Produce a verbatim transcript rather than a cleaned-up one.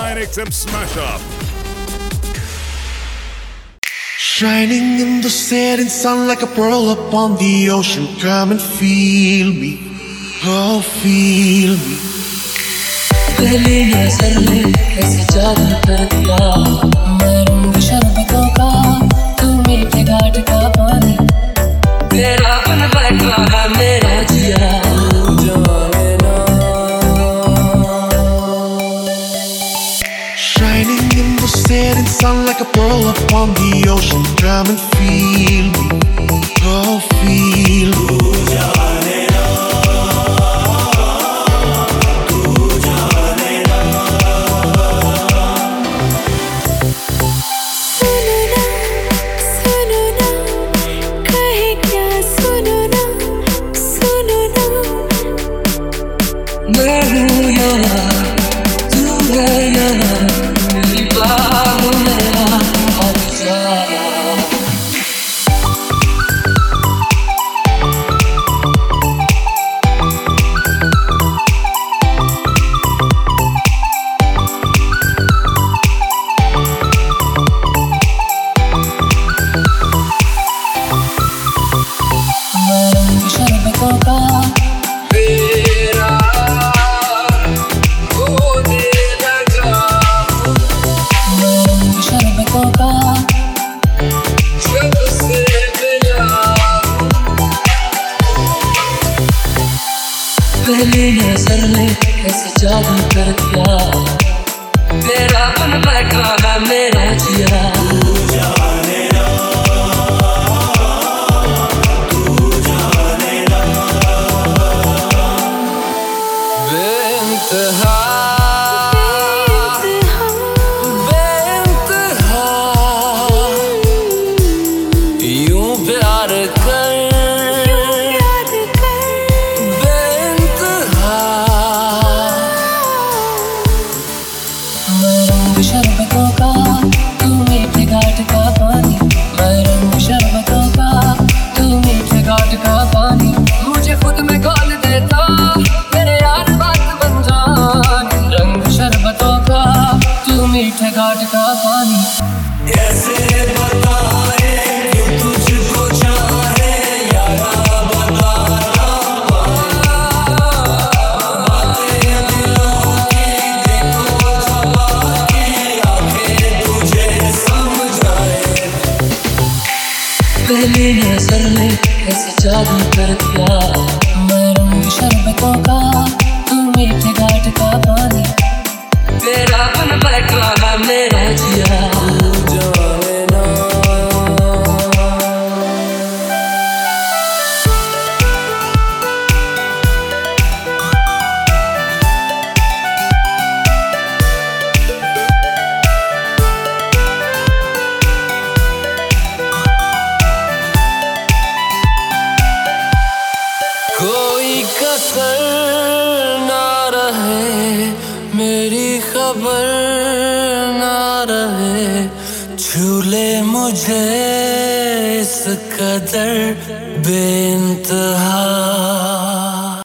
nine X M Smash Up. Shining in the setting sun like a pearl upon the ocean. Come and feel me, oh feel me. पहली नजर में कैसे जादू कर दिया, मैं रंग शरबतों का, तू मीठे घाट का पानी, तेरा बन बैठा है मेरा जिया, जाने ना। Shining in the setting sun like a pearl upon the ocean. Come and feel me, oh feel me. मैं हूँ यहाँ, तू है यहाँ, मेरी बाहों में आ जा। मैं रंग शरबतों का पहली नजर में कैसे जादू कर दिया, तेरा बन बैठा है मेरा जिया, तू जाने ना, तू जाने ना। बेइंतहा बेइंतहा यूं प्यार कर, शरबतों का, तू मीठे घाट का पानी, मैं रंग शरबतों का, तू मीठे घाट का पानी, मुझे खुद में घोल देता, मेरे यार बात बन जान, रंग शरबतों का, तू मीठे घाट का पानी। कैसे बताए क्यों तुझको चाहे यारा, पहली नजर में कैसे जादू कर दिया, मैं रंग शरबतों का, तू मीठे घाट का पानी, तेरा बन बैठा है मेरा जिया, जाने ना। कोई कसर ना रहे, मेरी खबर ना रहे, छू ले मुझे इस कदर बेइंतहा।